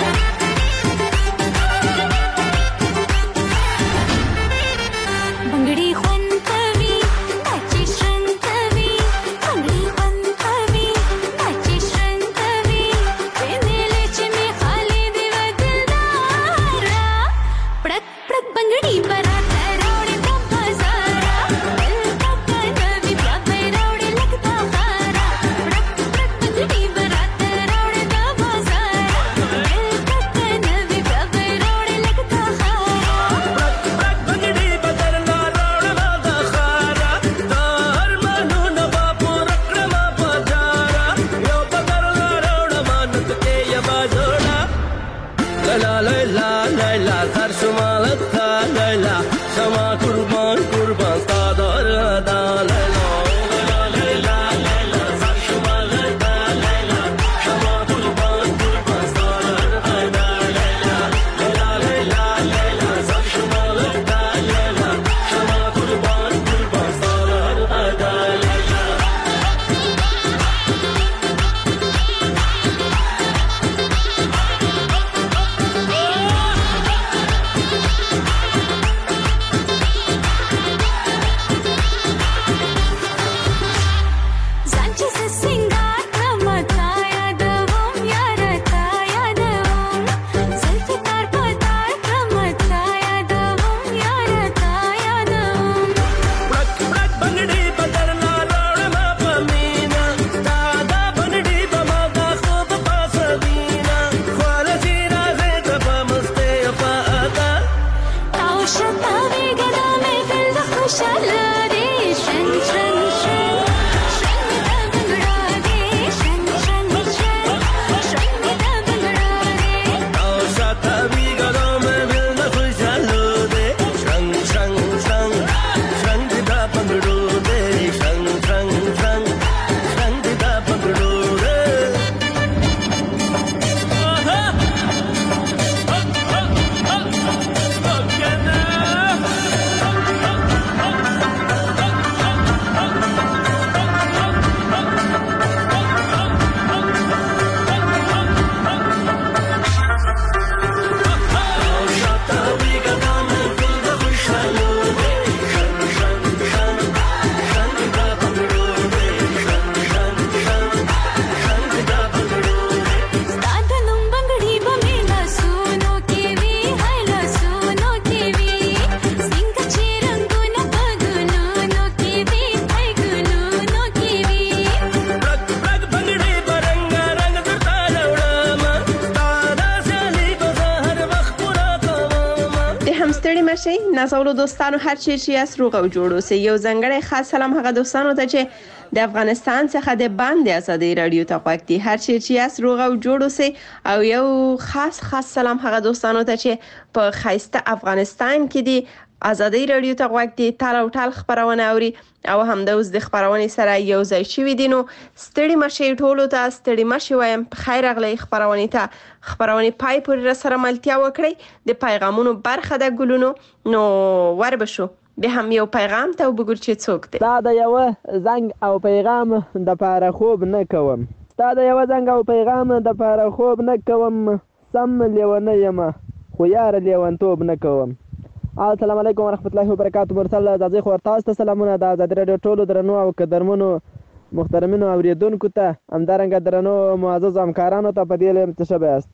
نازولو دوستانو هر چی چې اس روغ او جوړ اوسئ یو ځنګړی خاص سلام هغه دوستانو ته چې د افغانستان څخه د باندې ازادي رادیو ته غوږ دي هر چی چې اس روغ او جوړ اوسئ او یو خاص سلام هغه دوستانو ته چې په خیسته افغانستان کې دي ازادي رادیو ته غوږ دي تال او ټال خبرونه اوري او هم د اوس د خبرونې سره یو ځای شوي دي نو ستړي مشي ټولو ته ستړي مشي وایم خیر اغلی خبرونې ته خبرونې پای پورې سره ملتیا وکړي د پیغامونو برخه د ګلونو نو ور بشو به هم یو پیغام ته وګور چې څوک دی دا د یو زنګ او پیغام د پاره خوب نه کوم دا د یو زنګ او پیغام د پاره خوب نه کوم سم لیونه یم خو یار لیونتوب نه کوم. السلام علیکم ورحمت الله وبرکاته. مرسل زازې خو تاسو ته سلامونه د آزادي رادیو ټولو درنو او قدرمنو محترمینو اوریدونکو ته همدارنګه درنو معزز همکارانو ته په دې لیم تشبه است.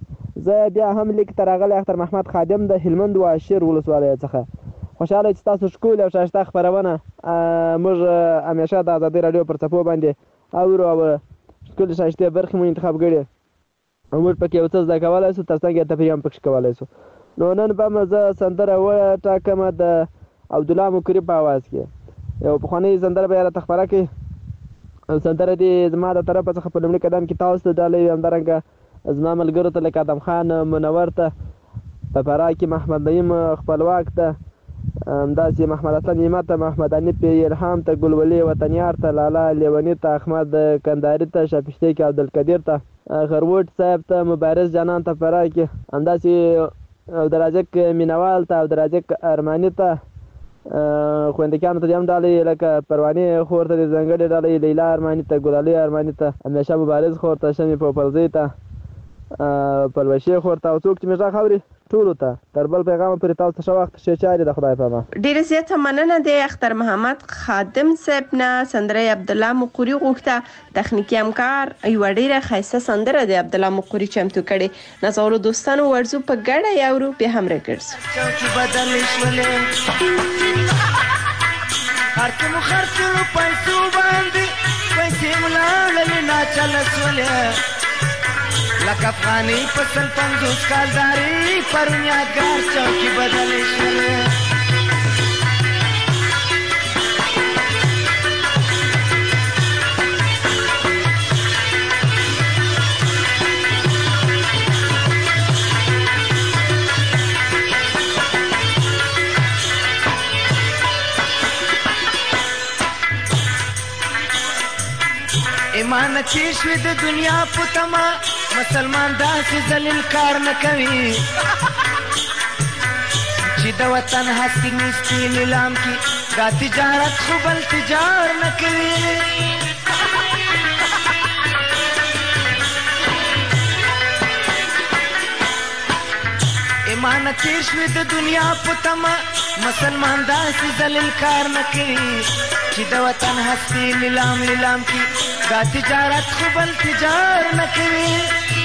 زه بیا هم لیک ته راغلی اختر محمد خادم د هلمند واشیر ولسوالۍ څخه. خوشحاله چې تاسو ښکلې او ښایسته خپرونه موږ همیشه د ازادۍ راډیو پر څپو باندې اورو او ښکلې ښایستې برخې مو انتخاب کړي او موږ پکې یو څه زده کولی شو، تر څنګ یې تفریح هم پکې کولی شو. نو نن به زه سندره وټاکم د عبدالله مقري په اواز کې. یو پخوانۍ سندره به یې راته خپره کړي او سندره دې زما د طرفه څخه په لومړي قدم کې تاسو ته ډالۍ وي، همدارنګه زما ملګرو ته لکه ادم خان منور ته، په فراه کې محمد نعیم خپلواک ته، همداسې محمد حسن نعمت ته، محمد حنیف الهام ته، ګلولي وطنیار ته، لالا لیوني ته، احمد کنداري ته، شاپشتي کې عبدالقدیر ته، غروټ صاحب ته، مبارز جانان ته فراه کې، همداسې عبدالرازق مینوال ته، عبدالرازق ارماني ته، خویندکیانو ته دې هم ډالۍ لکه پروانې خور ته دې ځانګړې ډالۍ، لیلا ارماني ته، ګلالۍ ارماني ته، همیشه مبارز خور ته، شمې پوپلزۍ ته، پلوشې خور ته او څوک چې مې غږ اوري ټولو ته. تر بل پیغامه پورې تاسو ته ښه وخت، ښې چارې، د خدای په امان. ډیره زیاته مننه د اختر محمد خادم صاحب نه. سندره عبدالله مقري غوښته، تخنیکی همکار یوه ډیره ښایسته سندره د عبدالله مقري چمتو کړې. نازولو دوستانو ورځو په ګډه یاورو، بیا هم راګرځو. هر څه مو خرڅو پیسو باندې پیسې ملاړلې ناچله سولې لکه افغاني په 50 کالداري پرون یادګار چوکي بدلې شولې. ایمان چې شوي د دنیا په تما مسلمان داسې ذلیل کار نه کوي چې د وطن هستی نیستی نیلام کی دا تجارت خو بل تجار نه کوي. ایمان چې شوي د دنیا په تما مسلمان داسې ذلیل کار نه کوي چې د وطن هستی نیلام نیلام کی دا تجارت خو بل تجار نه کوي.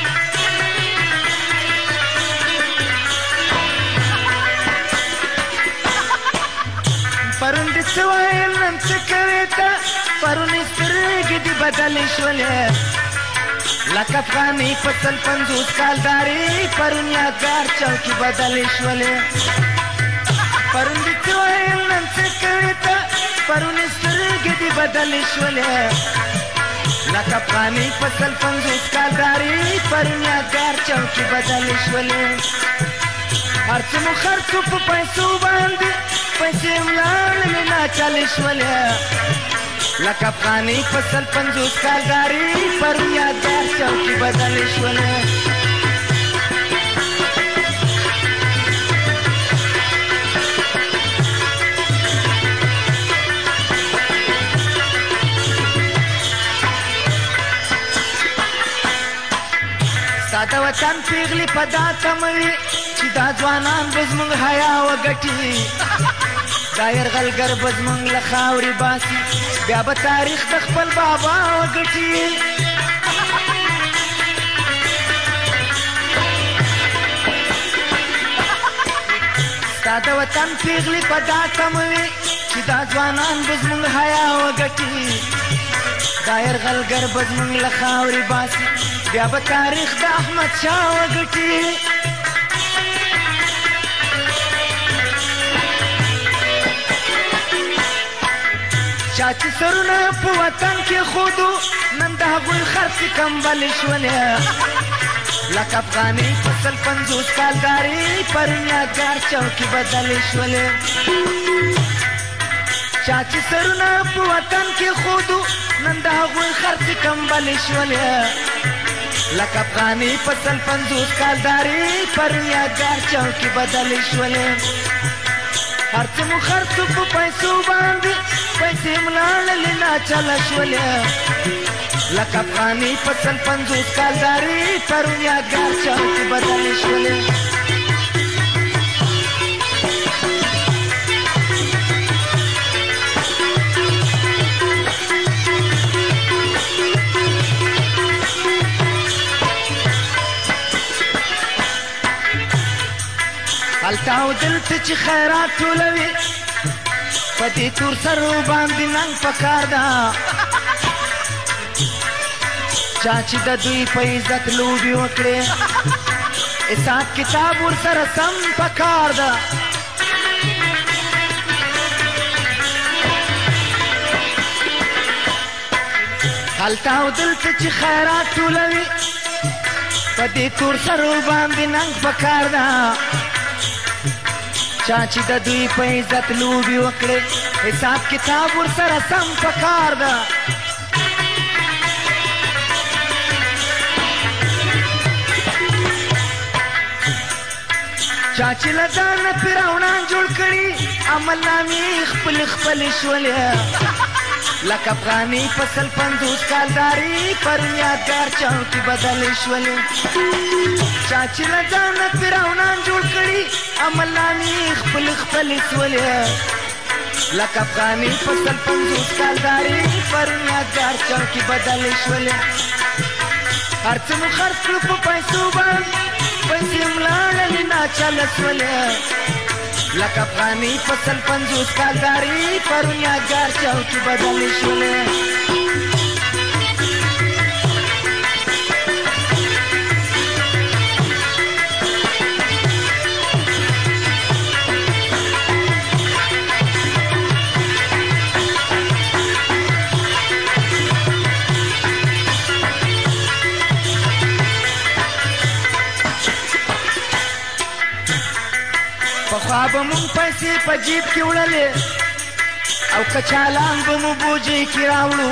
پرون دې څه ویل نن څه کوې ته پرون یې سترګې دې بدلې شولې لکه افغاني په 50 کالداري پرون یادګار چوکي بدلې شولې. پرون دې څه ویل نن څه کوې ته پرون یې سترګې دې بدلې شولې لکه افغاني په 50 کالداري پرون یادګار چوکي بدلې شولې. هر څه مو خرڅو په پیسو باندې پیسې ملاړلې ناچلې شولې لکه افغاني په 50 کالداري پرون یادګار چوکي بدلې شولې. ساده وطن پیغلی په دا تموي چې دا ځوانان به زموږ حیا وګټي دا یرغلګر به زموږ له خاورې باسي بیا به تاریخ د خپل بابا وګټي. ساده وطن پیغلی په دا تموي چې دا ځوانان به زموږ حیا وګټي دا یرغلګر به زموږ له خاورې باسي بیا به تاریخ د احمد شاه وګټي. چا چې سرونه په وطن کې خودو نن د هغوی خرڅې کمبلې شولې لکه افغاني په 50 کالداري پرون یادګار چوکي بدلې شولې. چا چې سرونه په وطن کې خودو نن د هغوی خرڅې کمبلې شولې لکه افغاني په 50 کالداري پرون یادګار چوکي بدلې شولې. هر څه مو خرڅو په پیسو باندې پیسې ملاړلې ناچله شولې لکه افغاني په 50 کالداري پرون یادګار چوکي بدلې شولې. التاو دلته چې خیرات ټولوي په دې تور سرو باندې ننګ پکار ده چا چې د دوی په عزت لوبې وکړې حساب کتاب ورسره سم پکار ده هلته او دلته چې خیرات ټولوي په دې تور سرو باندې ننګ پکار ده چا چې د دوی په عزت لوبې وکړې حساب کتاب ورسره سم پکار ده چا چې له ځانه فرعونان جوړ کړي عمل نامې خپلې شولې لکه افغاني فصل 50 کالداري پر یادګار چوکي بدلې شولې چا چې له ځانه فرعونان جوړ کړي عمل نامې خپلې شولې لکه افغاني فصل 50 کالداري پر یادګار چوکي بدلې شولې هر څه مو خرڅ کړو په پیسو باندې پیسې ملاړلې ناچله شولې لکه افغاني فصل 50 کالداري پرون یادګار چوکي بدلې شولې پخوا به مونږ پیسې په جیب کې وړلې او کچالان به مو بوجۍ کې راوړو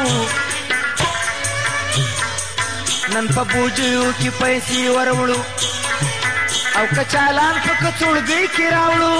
نن په بوجیو کې پیسې وروړو او کچالان په کڅوړګۍ کې راوړو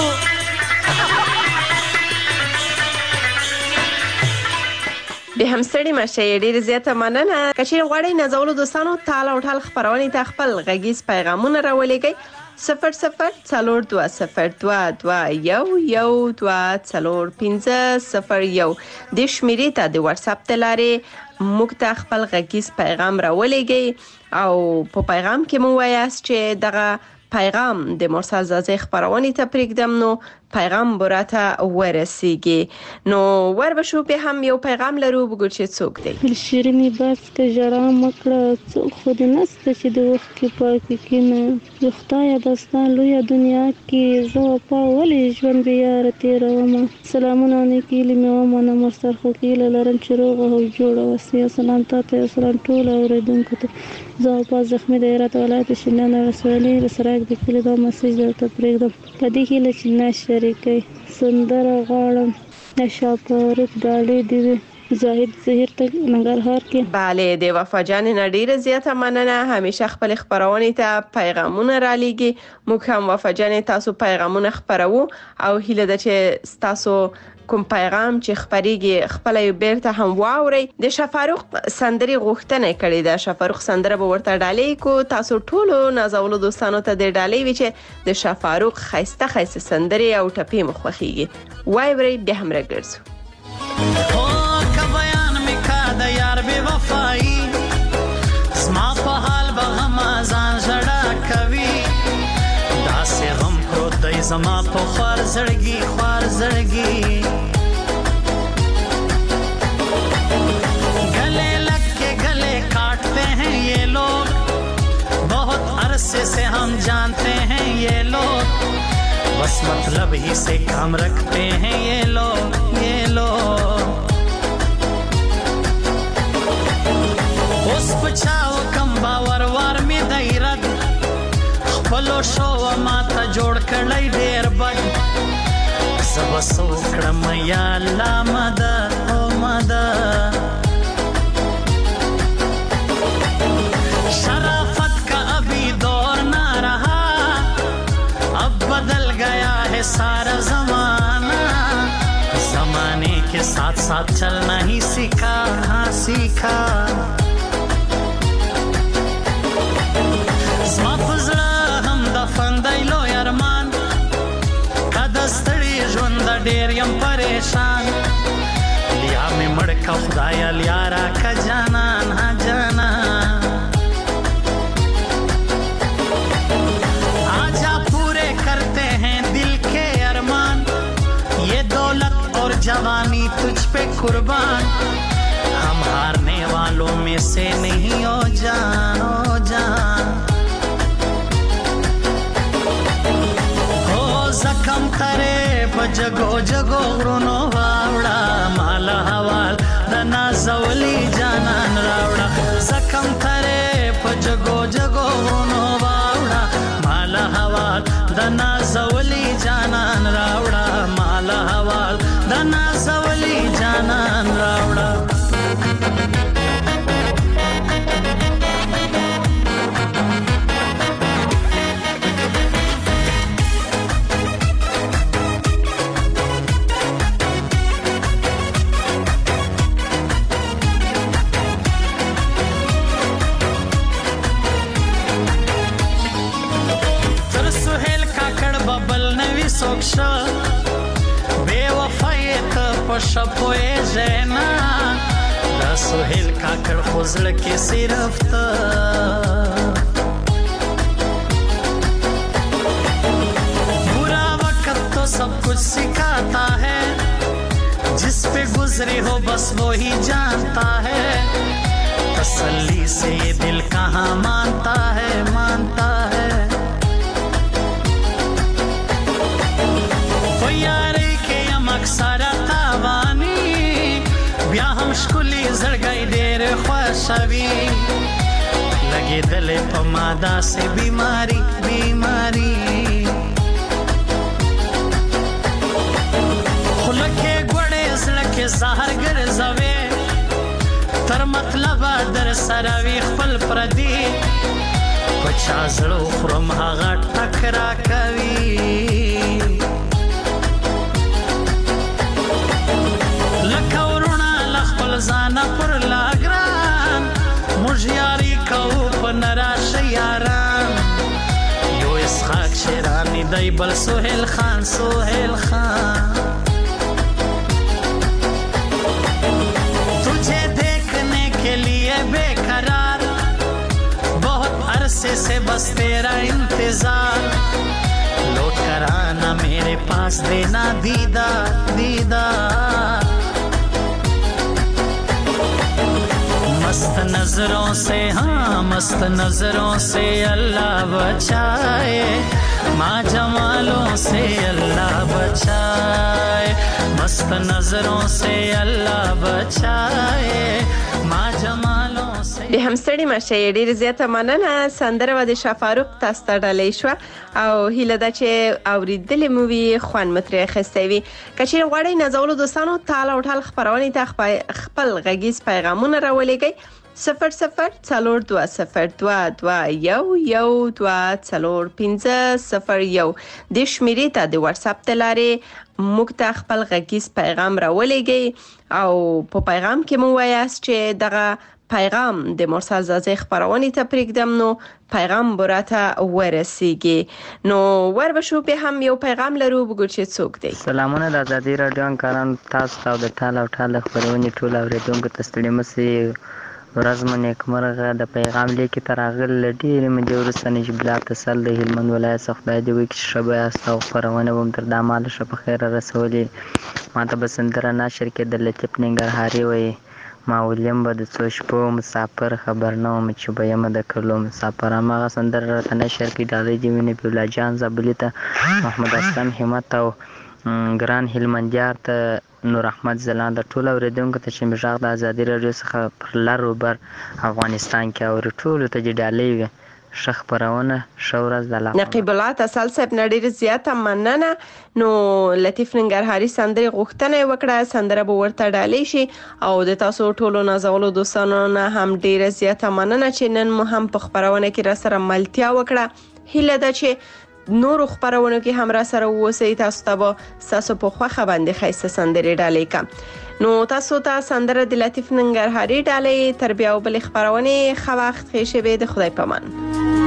به هم ستړي مشه ډېر زیاته مننه کچې غواړئ نازولو دوستانو تال او ټال خبرونې ته خپل غږیز پیغامونه راولېږئ 00 4 2 0 2 2 1 1 2 4 5 0 1 د شمیرې ته د واتس اپ تلارې موږ ته خپل غږیز پیغام راولېږئ او په پیغام کې مو وایاست چې دغه پیغام د مرسل زازې خبرونې ته پرېږدم نو پیغام براته ورسیږي نو وربشو به هم یو پیغام لرو وګور چې څوک دی شیرینی بس ته جرا مکړه څوک خود نسته چې د وخت کې پاتې کینه یو خدای داستان لوی دنیا کې زه په ولې ژوند بیا تیروم سلامونه نیکی لمه ومنه مرسل خکیل لرم چې روغ او جوړ وسیا سلام ته سلام ټول اوریدونکو ته زه په زخمی دایره ولایت شینان رسولي رسراک د کلی دا مسیج درته پرېږدم په دې کې لچنه شریکي سندره غاړم نشه پروت ډالې دی زاهد زهیر ته ننګرهار کې bale د وفا جان نډیره زیاته مننه همیشه خپل خبرونه ته پیغامونه را لېږي موږ هم وفا جان تاسو پیغامونه خبرو او هیله ده چې تاسو کوم پیغام چې خبريږي خپل یو بیرته هم واوري د شفاروق سندري غوښتنه کړې ده شفاروق سندره به ورته ډالې کو تاسو ټولو نازولو دوستانو ته د ډالې وی چې د شفاروق خيسته سندري او ټپي مخخيږي وای وري به هم راګرځو او کا بیان میکا د یار بے وفائی اسما په حال به هم ځان جړه کوي داسې غم پروت دی زما په خار زړګي गले लग के गले काटते हैं ये लोग बहुत अरसे से हम जानते हैं ये लोग बस मतलब ही से काम रखते हैं ये लोग उस बचाओ कम बावर वार में दैरत खपलो शो माता जोड़ कड़ई ढेर बद सब सोकड़म या अल्लाह मदद ओ मदद शराफत का अभी दौर ना रहा अब बदल गया है सारा जमाना जमाने के साथ साथ चलना ही सीखा मफजला हम दफन दैलो अरमान कदस्तड़ी ژوند ډیر یم پریشان لیا میں مڑکا خدایا لیا را کا جانان ها جانا आजा पूरे करते हैं कुर्बान, हम हारने वालों में से नहीं ओ जान, ओ जान। हो जखम करे जगो जगो ग्रोनो वावड़ा, माला हवाल दना जवली जानन रावड़ा। जखम करे जगो जगो ग्रोनो वावड़ा, माला हवाल दना जवली जानन रावड़ा, माला हवाल दना जवली जानन रावड़ा। सोक्शा बेवफायत पशपोए जना, रसोहिल काकड़ खुजल के सिर्फ ता। बुरा वक्त तो सब कुछ सिखाता है, जिस पे गुजरे हो बस वो ही जानता है। तसल्ली से ये दिल कहाँ मानता है, मानता है। यारी के यमक सारा तावानी, ब्या हम शकुली जड़गाई देर ख्वाशवी। लगे दले पमादा से बीमारी, बीमारी। खुलके गुड़े जलके जहर गर जवे, तर मतलब दर सरावी खपल प्रदी। पचा जड़ो खुरम हागा टकरा कवी, जाना पर लागरान, मुझयारी कहू पनरा शयारान। यो इस खाक शेरानी दैबल सोहेल खान, सोहेल खान। तुझे देखने के लिए बेकरार, बहुत अरसे से बस तेरा इंतजार। लौट कर आना मेरे पास, देना दीदार, दीदार। मस्त नजरों से, हाँ मस्त नजरों से अल्लाह बचाए, माँ जमालों से अल्लाह बचाए। मस्त नजरों से अल्लाह बचाए, माँ जमालों से। د همستړي مشه ډیر زیاته مننه. سندره و د شفاروق تاسو ته ډالۍ شو او هیله ده چې اوریدلې مو وي خوان متري خستوي. کچې غواړئ نازولو دوستانو تال او ټال خبرونه ته خپل غږیز پیغامونه راولېږئ 002022121501 د شمیرې ته د واتس اپ تلاره موږ ته خپل غږیز پیغام راولېږئ او په پیغام کې مو وایاست چې دغه پیغام د مرسل زازی خبرونه ته پرېږدم نو پیغام براته ورسیږي. نو وربشو به هم یو پیغام لرو وګورئ چې څوک دی. سلامونه د آزادي رادیو انکاران تاسو ته د ټال او ټال خبرونه ټول اوریدونکو ته ستړي مسي ورځ مو نیکمرغه. د پیغام لیکي تراغل ډېرې مې وروسته نجیب الله تسل د هلمند ولایت څخه خدای دې وکړي چې ښه به یاست او خپرونه به م تر دا مهاله ښه په خیره رسولې. ما ته به سندره نشر کې د لطیف ننګرهاري وایي ما ولیم به د څو شپو مسافر خبر نه وم چې به یم د کلو مسافر. هماغه سندره راته نشر کړي ډالۍ دې وینې پیولا جان زابلي ته محمد اسلم همت او ګران هلمندیار ته نور احمد ځلاند ټول اوریدونکو ته چې مې غږ د ازادي راډیو څخه پر لر و بر افغانستان کې اوري ټولو ته دې ډالۍ وي. ښه خپرونه ښه ورځ د الله. نقیب الله تسل صاحب نه ډېره زیاته مننه. نو لطیف ننګرهاري سندرې غوښتنه وکړه سندره به ورته ډالۍ شي او د تاسو ټولو نازولو دوستانو نه هم ډېره زیاته مننه چې نن مو هم په خپرونه کې را سره ملتیا وکړه. هیله ده چې نورو خبرونو کې هم را سره اوسئ. تاسو ته به ستاسو په خوښه باندې ښایسته سندرې ډالۍ کړم. نو تاسو ته سندره د لطیف ننګرهاري ډالۍ تر بیا بلې خبرونه ښه وخت ښه شوي د خدای په امان.